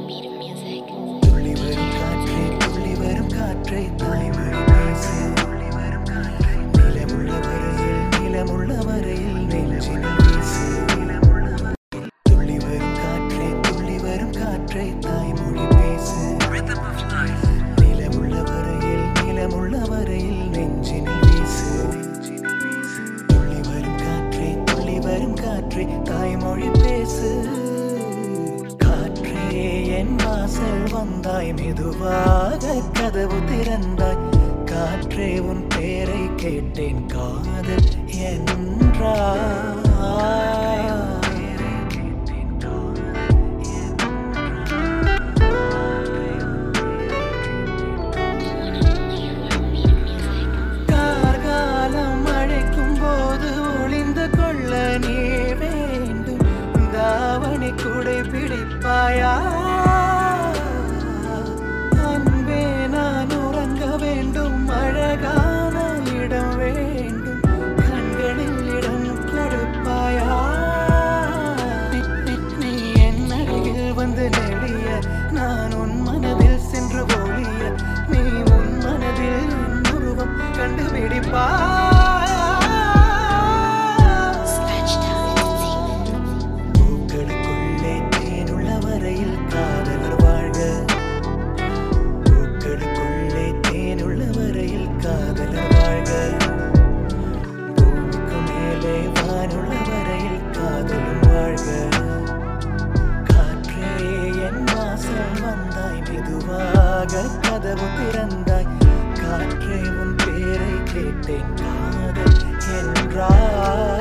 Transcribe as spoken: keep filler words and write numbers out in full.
தாய்மொழி பேசு காற்றே என் வாசல் வந்தாய் மெதுவாக கதவு திறந்தாய் காற்றே உன் பேரை கேட்டேன் காதல் என்றாய் கார்காலம் அழைக்கும் போது ஒளிந்து கொள்ள நீ வேண்டும் தாவணி குடை பிடிப்பாயா அன்பே நான் உறங்க வேண்டும் அழகான இடம் வேண்டும் கண்களில் இடம் கொடுப்பாயா நீ என் அருகில் வந்து நெளிய நான் உன் மனதில் சென்று ஒளிய நீ உன் மனதில் என் உருவம் கண்டுபிடிப்பாயா கதவு திறந்தாய் காற்றே உன் பேரை கேட்டேன் காதல் என்றாய்